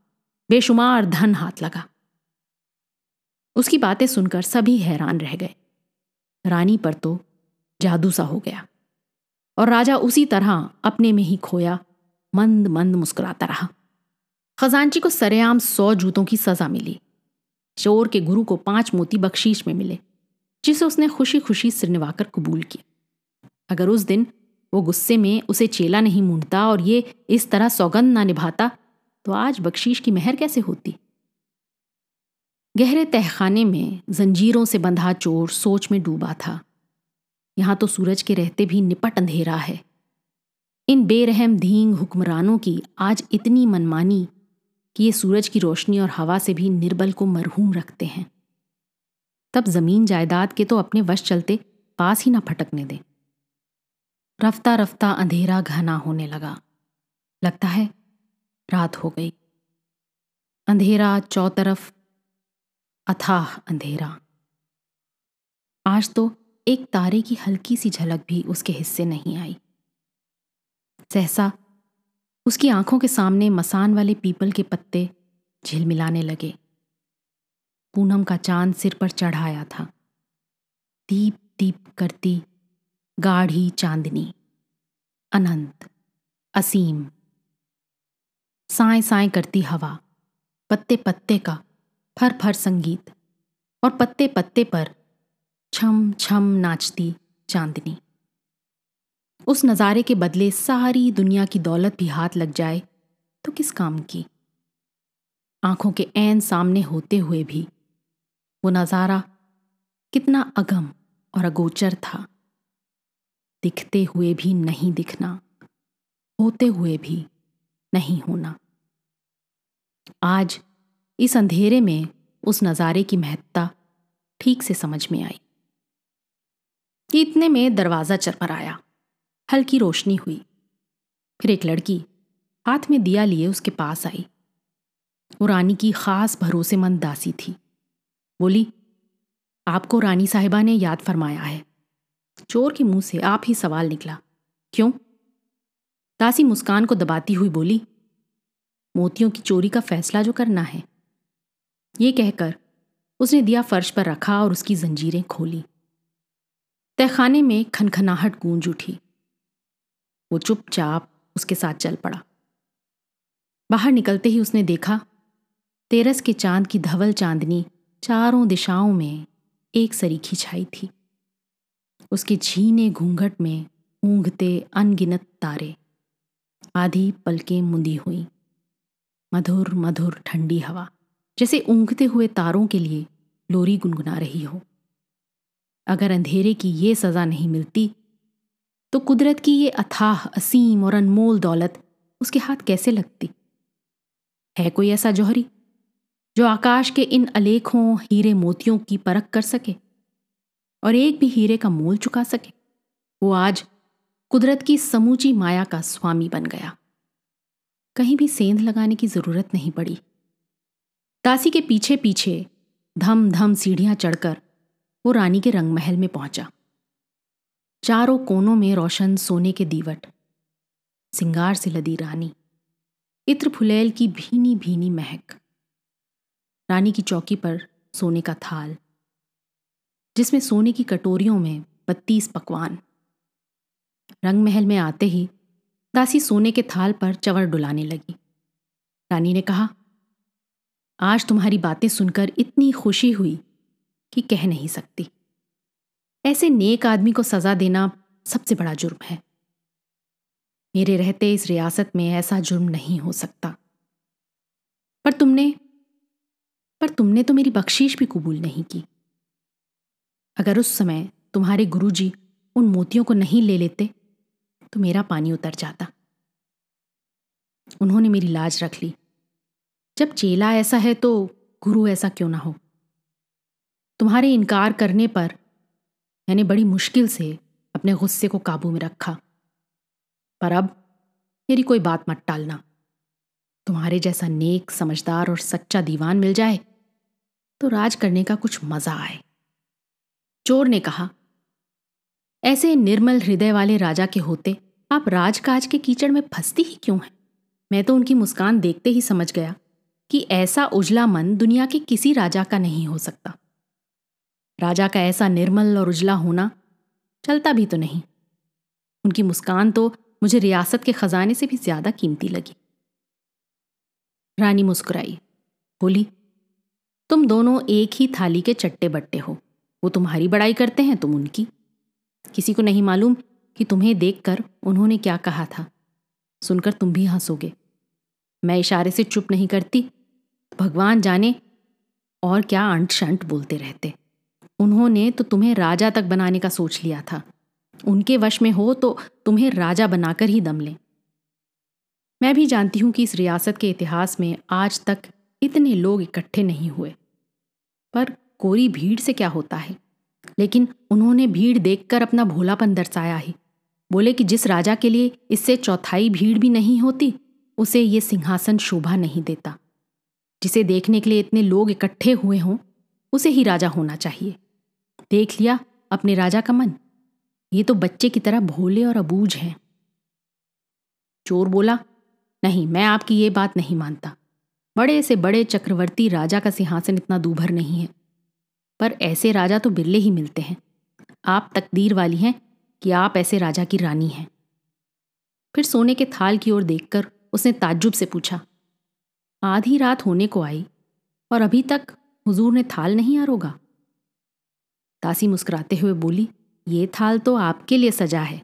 Speaker 1: बेशुमार धन हाथ लगा। उसकी बातें सुनकर सभी हैरान रह गए। रानी पर तो जादू सा हो गया और राजा उसी तरह अपने में ही खोया मंद मंद मुस्कुराता रहा। खजांची को सरेआम 100 जूतों की सजा मिली। चोर के गुरु को 5 मोती बख्शीश में मिले, जिसे उसने खुशी खुशी सिर निभाकर कबूल किया। अगर उस दिन वो गुस्से में उसे चेला नहीं मूंढता और ये इस तरह सौगंध ना निभाता तो आज बख्शीश की मेहर कैसे होती। गहरे तहखाने में जंजीरों से बंधा चोर सोच में डूबा था। यहां तो सूरज के रहते भी निपट अंधेरा है। इन बेरहम धींग हुक्मरानों की आज इतनी मनमानी कि ये सूरज की रोशनी और हवा से भी निर्बल को मरहूम रखते हैं। तब जमीन जायदाद के तो अपने वश चलते पास ही ना फटकने दें। रफ्ता रफ्ता अंधेरा घना होने लगा। लगता है रात हो गई। अंधेरा चौतरफ, अथाह अंधेरा। आज तो एक तारे की हल्की सी झलक भी उसके हिस्से नहीं आई। सहसा उसकी आंखों के सामने मसान वाले पीपल के पत्ते झिलमिलाने लगे। पूनम का चांद सिर पर चढ़ाया था। दीप दीप करती गाढ़ी चांदनी, अनंत, असीम। साए साए करती हवा, पत्ते पत्ते का फर फर संगीत और पत्ते पत्ते पर छम छम नाचती चांदनी। उस नज़ारे के बदले सारी दुनिया की दौलत भी हाथ लग जाए तो किस काम की। आंखों के ऐन सामने होते हुए भी वो नज़ारा कितना अगम और अगोचर था। दिखते हुए भी नहीं दिखना, होते हुए भी नहीं होना। आज इस अंधेरे में उस नज़ारे की महत्ता ठीक से समझ में आई कि इतने में दरवाज़ा चरमराया। हल्की रोशनी हुई। फिर एक लड़की हाथ में दिया लिए उसके पास आई। वो रानी की खास भरोसेमंद दासी थी। बोली, आपको रानी साहिबा ने याद फरमाया है। चोर के मुंह से आप ही सवाल निकला, क्यों? दासी मुस्कान को दबाती हुई बोली, मोतियों की चोरी का फैसला जो करना है। ये कहकर उसने दिया फर्श पर रखा और उसकी जंजीरें खोली। तहखाने में खनखनाहट गूंज उठी। वो चुपचाप उसके साथ चल पड़ा। बाहर निकलते ही उसने देखा तेरस के चांद की धवल चांदनी चारों दिशाओं में एक सरीखी छाई थी। उसके झीने घूंघट में ऊंघते अनगिनत तारे। आधी पलकें मुंदी हुई। मधुर मधुर ठंडी हवा जैसे ऊंघते हुए तारों के लिए लोरी गुनगुना रही हो। अगर अंधेरे की ये सजा नहीं मिलती तो कुदरत की ये अथाह, असीम और अनमोल दौलत उसके हाथ कैसे लगती? है कोई ऐसा जौहरी जो आकाश के इन अलेखों हीरे मोतियों की परख कर सके और एक भी हीरे का मोल चुका सके? वो आज कुदरत की समूची माया का स्वामी बन गया। कहीं भी सेंध लगाने की जरूरत नहीं पड़ी। दासी के पीछे पीछे धम धम सीढ़ियां चढ़कर वो रानी के रंग महल में पहुंचा। चारों कोनों में रोशन सोने के दीवट, सिंगार से लदी रानी, इत्र फुलेल की भीनी भीनी महक। रानी की चौकी पर सोने का थाल, जिसमें सोने की कटोरियों में 32 पकवान। रंग महल में आते ही दासी सोने के थाल पर चंवर डुलाने लगी। रानी ने कहा, आज तुम्हारी बातें सुनकर इतनी खुशी हुई कि कह नहीं सकती। ऐसे नेक आदमी को सजा देना सबसे बड़ा जुर्म है। मेरे रहते इस रियासत में ऐसा जुर्म नहीं हो सकता। पर तुमने तो मेरी बख्शीश भी कबूल नहीं की। अगर उस समय तुम्हारे गुरुजी उन मोतियों को नहीं ले लेते तो मेरा पानी उतर जाता। उन्होंने मेरी लाज रख ली। जब चेला ऐसा है तो गुरु ऐसा क्यों ना हो? तुम्हारे इनकार करने पर मैंने बड़ी मुश्किल से अपने गुस्से को काबू में रखा। पर अब मेरी कोई बात मत टालना। तुम्हारे जैसा नेक, समझदार और सच्चा दीवान मिल जाए तो राज करने का कुछ मजा आए। चोर ने कहा, ऐसे निर्मल हृदय वाले राजा के होते आप राजकाज के कीचड़ में फंसती ही क्यों हैं? मैं तो उनकी मुस्कान देखते ही समझ गया कि ऐसा उजला मन दुनिया के किसी राजा का नहीं हो सकता। राजा का ऐसा निर्मल और उजला होना चलता भी तो नहीं। उनकी मुस्कान तो मुझे रियासत के खजाने से भी ज्यादा कीमती लगी। रानी मुस्कुराई, बोली, तुम दोनों एक ही थाली के चट्टे बट्टे हो। वो तुम्हारी बड़ाई करते हैं, तुम उनकी। किसी को नहीं मालूम कि तुम्हें देखकर उन्होंने क्या कहा था। सुनकर तुम भी हंसोगे। मैं इशारे से चुप नहीं करती, भगवान जाने और क्या अंट शंट बोलते रहते। उन्होंने तो तुम्हें राजा तक बनाने का सोच लिया था। उनके वश में हो तो तुम्हें राजा बनाकर ही दम लें। मैं भी जानती हूं कि इस रियासत के इतिहास में आज तक इतने लोग इकट्ठे नहीं हुए, पर कोरी भीड़ से क्या होता है। लेकिन उन्होंने भीड़ देखकर अपना भोलापन दर्शाया ही। बोले कि जिस राजा के लिए इससे चौथाई भीड़ भी नहीं होती, उसे ये सिंहासन शोभा नहीं देता। जिसे देखने के लिए इतने लोग इकट्ठे हुए हों, उसे ही राजा होना चाहिए। देख लिया अपने राजा का मन, ये तो बच्चे की तरह भोले और अबूझ हैं। चोर बोला, नहीं, मैं आपकी ये बात नहीं मानता। बड़े से बड़े चक्रवर्ती राजा का सिंहासन इतना दूभर नहीं है, पर ऐसे राजा तो बिरले ही मिलते हैं। आप तकदीर वाली हैं कि आप ऐसे राजा की रानी हैं। फिर सोने के थाल की ओर देखकर उसने ताज्जुब से पूछा, आधी रात होने को आई और अभी तक हुजूर ने थाल नहीं आरोगा? दासी मुस्कुराते हुए बोली, ये थाल तो आपके लिए सजा है।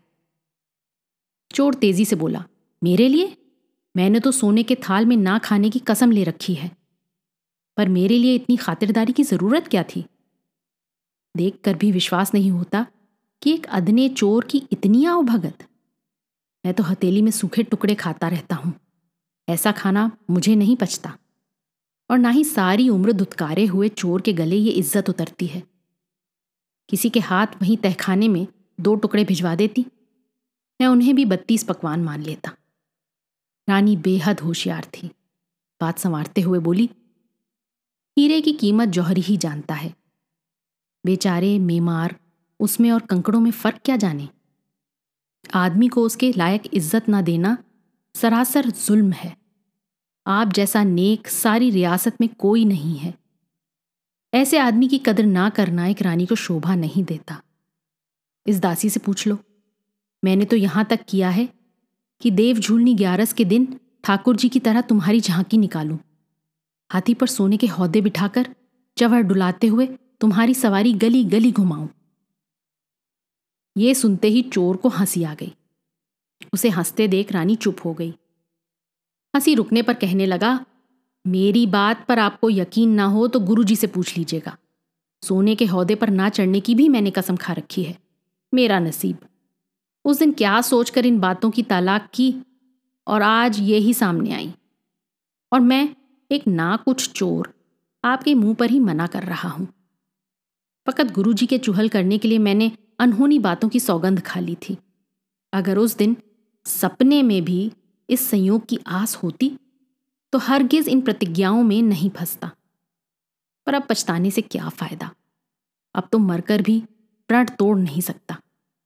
Speaker 1: चोर तेजी से बोला, मेरे लिए? मैंने तो सोने के थाल में ना खाने की कसम ले रखी है, पर मेरे लिए इतनी खातिरदारी की जरूरत क्या थी? देखकर भी विश्वास नहीं होता कि एक अदने चोर की इतनी आवभगत। मैं तो हथेली में सूखे टुकड़े खाता रहता हूं। ऐसा खाना मुझे नहीं पचता, और ना ही सारी उम्र दुत्कारे हुए चोर के गले ये इज्जत उतरती है। किसी के हाथ वहीं तहखाने में 2 टुकड़े भिजवा देती, मैं उन्हें भी 32 पकवान मान लेता। रानी बेहद होशियार थी। बात संवारते हुए बोली, हीरे की कीमत जौहरी ही जानता है। बेचारे मेमार उसमें और कंकड़ों में फर्क क्या जाने। आदमी को उसके लायक इज्जत ना देना सरासर जुल्म है। आप जैसा नेक सारी रियासत में कोई नहीं है। ऐसे आदमी की कदर ना करना एक रानी को शोभा नहीं देता। इस दासी से पूछ लो। मैंने तो यहां तक किया है कि देव झूलनी 11 के दिन ठाकुर जी की तरह तुम्हारी झांकी निकालूं, हाथी पर सोने के हौदे बिठाकर चवर डुलाते हुए तुम्हारी सवारी गली गली घुमाऊं। ये सुनते ही चोर को हंसी आ गई। उसे हंसते देख रानी चुप हो गई। हंसी रुकने पर कहने लगा, मेरी बात पर आपको यकीन ना हो तो गुरुजी से पूछ लीजिएगा। सोने के हौदे पर ना चढ़ने की भी मैंने कसम खा रखी है। मेरा नसीब। उस दिन क्या सोचकर इन बातों की तालाक की और आज ये ही सामने आई, और मैं एक ना कुछ चोर आपके मुंह पर ही मना कर रहा हूं। फकत गुरुजी के चुहल करने के लिए मैंने अनहोनी बातों की सौगंध खा ली थी। अगर उस दिन सपने में भी इस संयोग की आस होती तो हरगिज इन प्रतिज्ञाओं में नहीं फंसता। पर अब पछताने से क्या फायदा। अब तो मरकर भी प्रण तोड़ नहीं सकता।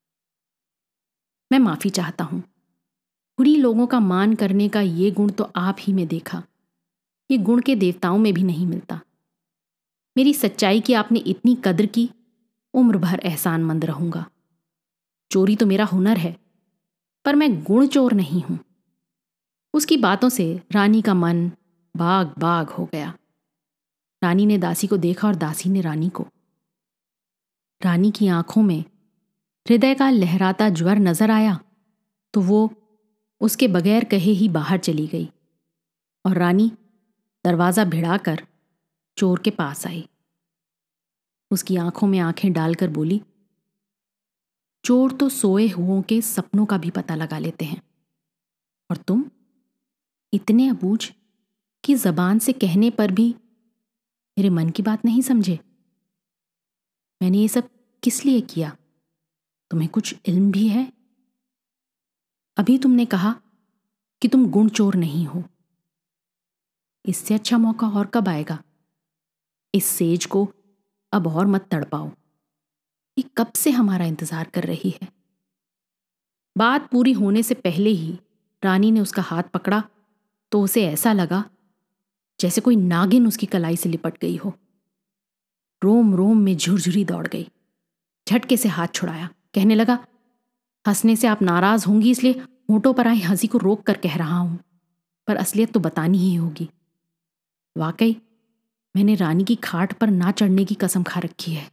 Speaker 1: मैं माफी चाहता हूं। बुरी लोगों का मान करने का ये गुण तो आप ही में देखा। ये गुण के देवताओं में भी नहीं मिलता। मेरी सच्चाई की आपने इतनी कद्र की, उम्र भर एहसानमंद रहूंगा। चोरी तो मेरा हुनर है, पर मैं गुण चोर नहीं हूं। उसकी बातों से रानी का मन बाग बाग हो गया। रानी ने दासी को देखा और दासी ने रानी को। रानी की आंखों में हृदय का लहराता ज्वर नजर आया तो वो उसके बगैर कहे ही बाहर चली गई, और रानी दरवाजा भिड़ाकर चोर के पास आई। उसकी आंखों में आंखें डालकर बोली, चोर तो सोए हुओं के सपनों का भी पता लगा लेते हैं, और तुम इतने अबूझ कि जबान से कहने पर भी मेरे मन की बात नहीं समझे। मैंने ये सब किस लिए किया? तुम्हें कुछ इल्म भी है? अभी तुमने कहा कि तुम गुण चोर नहीं हो। इससे अच्छा मौका और कब आएगा? इस सेज को अब और मत तड़पाओ। ये कब से हमारा इंतजार कर रही है। बात पूरी होने से पहले ही रानी ने उसका हाथ पकड़ा तो उसे ऐसा लगा जैसे कोई नागिन उसकी कलाई से लिपट गई हो। रोम रोम में झुरझुरी दौड़ गई। झटके से हाथ छुड़ाया, कहने लगा, हंसने से आप नाराज होंगी इसलिए होठों पर आई हंसी को रोक कर कह रहा हूं, पर असलियत तो बतानी ही होगी। वाकई मैंने रानी की खाट पर ना चढ़ने की कसम खा रखी है।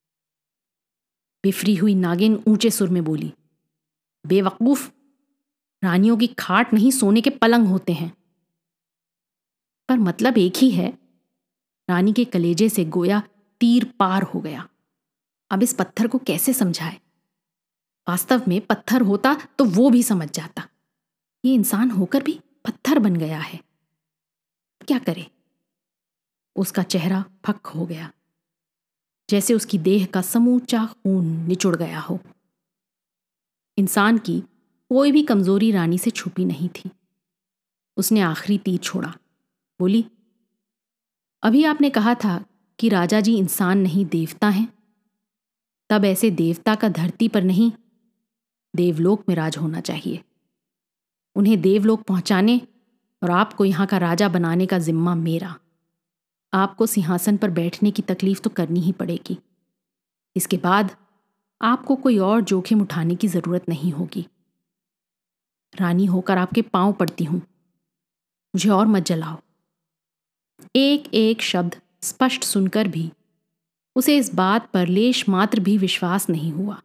Speaker 1: बिफरी हुई नागिन ऊंचे सुर में बोली, बेवकूफ, रानियों की खाट नहीं सोने के पलंग होते हैं। पर मतलब एक ही है। रानी के कलेजे से गोया तीर पार हो गया। अब इस पत्थर को कैसे समझाए? वास्तव में पत्थर होता तो वो भी समझ जाता। ये इंसान होकर भी पत्थर बन गया है। क्या करे? उसका चेहरा फक हो गया, जैसे उसकी देह का समूचा खून निचुड़ गया हो। इंसान की कोई भी कमजोरी रानी से छुपी नहीं थी। उसने आखिरी तीर छोड़ा, बोली, अभी आपने कहा था कि राजा जी इंसान नहीं देवता हैं। तब ऐसे देवता का धरती पर नहीं, देवलोक में राज होना चाहिए। उन्हें देवलोक पहुंचाने और आपको यहां का राजा बनाने का जिम्मा मेरा। आपको सिंहासन पर बैठने की तकलीफ तो करनी ही पड़ेगी। इसके बाद आपको कोई और जोखिम उठाने की जरूरत नहीं होगी। रानी होकर आपके पांव पड़ती हूं, मुझे और मत जलाओ। एक एक शब्द स्पष्ट सुनकर भी उसे इस बात पर लेश मात्र भी विश्वास नहीं हुआ।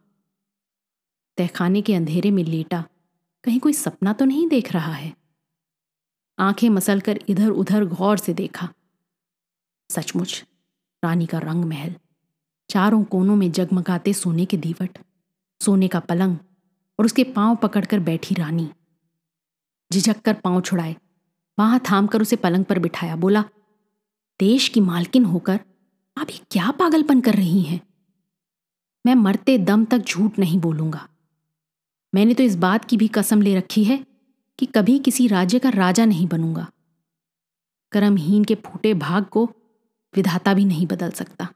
Speaker 1: तहखाने के अंधेरे में लेटा कहीं कोई सपना तो नहीं देख रहा है। आंखें मसलकर इधर उधर गौर से देखा। सचमुच रानी का रंग महल, चारों कोनों में जगमगाते सोने के दीवट, सोने का पलंग और उसके पांव पकड़कर बैठी रानी। झिझक कर पांव छुड़ाए, वहां थामकर उसे पलंग पर बिठाया, बोला, देश की मालकिन होकर आप ये क्या पागलपन कर रही हैं? मैं मरते दम तक झूठ नहीं बोलूंगा। मैंने तो इस बात की भी कसम ले रखी है कि कभी किसी राज्य का राजा नहीं बनूंगा। कर्महीन के फूटे भाग को विधाता भी नहीं बदल सकता।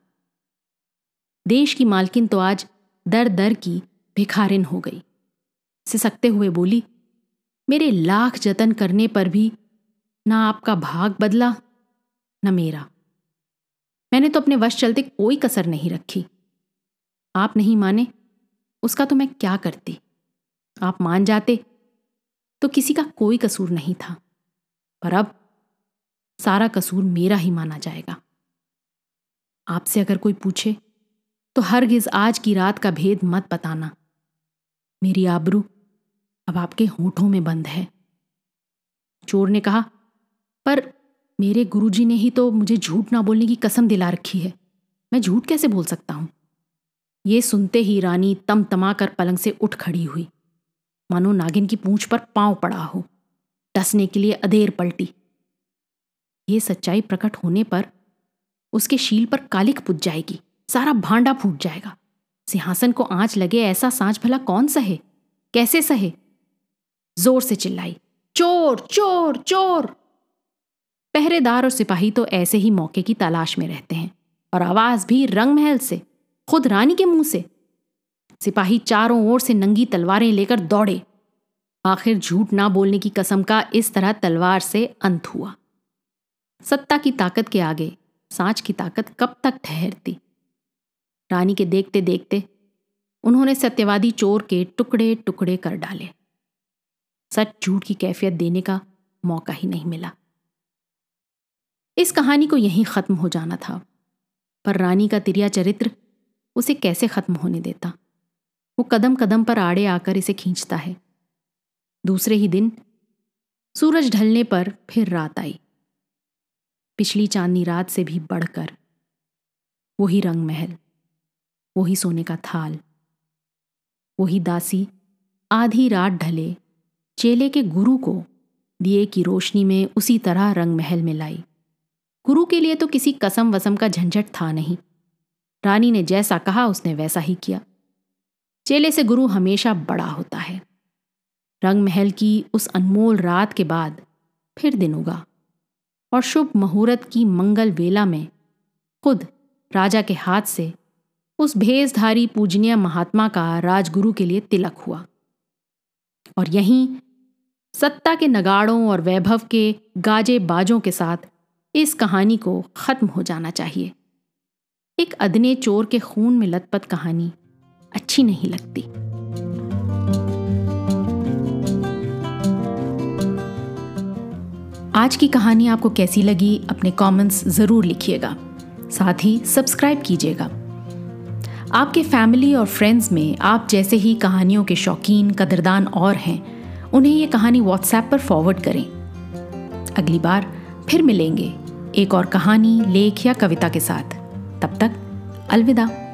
Speaker 1: देश की मालकिन तो आज दर दर की भिखारिन हो गई। सिसकते हुए बोली, मेरे लाख जतन करने पर भी ना आपका भाग बदला न मेरा। मैंने तो अपने वश चलते कोई कसर नहीं रखी। आप नहीं माने उसका तो मैं क्या करती। आप मान जाते तो किसी का कोई कसूर नहीं था, पर अब सारा कसूर मेरा ही माना जाएगा। आपसे अगर कोई पूछे तो हरगिज आज की रात का भेद मत बताना। मेरी आबरू अब आपके होठों में बंद है। चोर ने कहा, पर मेरे गुरुजी ने ही तो मुझे झूठ ना बोलने की कसम दिला रखी है। मैं झूठ कैसे बोल सकता हूं? ये सुनते ही रानी तमतमा कर पलंग से उठ खड़ी हुई, मानो नागिन की पूंछ पर पांव पड़ा हो। डसने के लिए अधेर पलटी। ये सच्चाई प्रकट होने पर उसके शील पर कालिक पुज जाएगी, सारा भांडा फूट जाएगा। सिंहासन को आंच लगे ऐसा सांच भला कौन सहे? कैसे सहे? जोर से चिल्लाई, चोर चोर चोर। पहरेदार और सिपाही तो ऐसे ही मौके की तलाश में रहते हैं, और आवाज भी रंग महल से, खुद रानी के मुंह से। सिपाही चारों ओर से नंगी तलवारें लेकर दौड़े। आखिर झूठ ना बोलने की कसम का इस तरह तलवार से अंत हुआ। सत्ता की ताकत के आगे सांच की ताकत कब तक ठहरती? रानी के देखते देखते उन्होंने सत्यवादी चोर के टुकड़े टुकड़े कर डाले। सच झूठ की कैफियत देने का मौका ही नहीं मिला। इस कहानी को यहीं खत्म हो जाना था, पर रानी का तिरिया चरित्र उसे कैसे खत्म होने देता। वो कदम कदम पर आड़े आकर इसे खींचता है। दूसरे ही दिन सूरज ढलने पर फिर रात आई, पिछली चांदनी रात से भी बढ़कर। वही रंग महल, वही सोने का थाल, वही दासी आधी रात ढले चेले के गुरु को दिए की रोशनी में उसी तरह रंग महल में लाई। गुरु के लिए तो किसी कसम वसम का झंझट था नहीं। रानी ने जैसा कहा उसने वैसा ही किया। चेले से गुरु हमेशा बड़ा होता है। रंग महल की उस अनमोल रात के बाद फिर दिन उगा, और शुभ मुहूर्त की मंगल वेला में खुद राजा के हाथ से उस भेषधारी पूजनीय महात्मा का राजगुरु के लिए तिलक हुआ। और यहीं सत्ता के नगाड़ों और वैभव के गाजे बाजों के साथ इस कहानी को खत्म हो जाना चाहिए। एक अदने चोर के खून में लथपथ कहानी अच्छी नहीं लगती। आज की कहानी आपको कैसी लगी अपने कमेंट्स ज़रूर लिखिएगा। साथ ही सब्सक्राइब कीजिएगा। आपके फैमिली और फ्रेंड्स में आप जैसे ही कहानियों के शौकीन कदरदान और हैं, उन्हें ये कहानी व्हाट्सएप पर फॉरवर्ड करें। अगली बार फिर मिलेंगे एक और कहानी, लेख या कविता के साथ। तब तक अलविदा।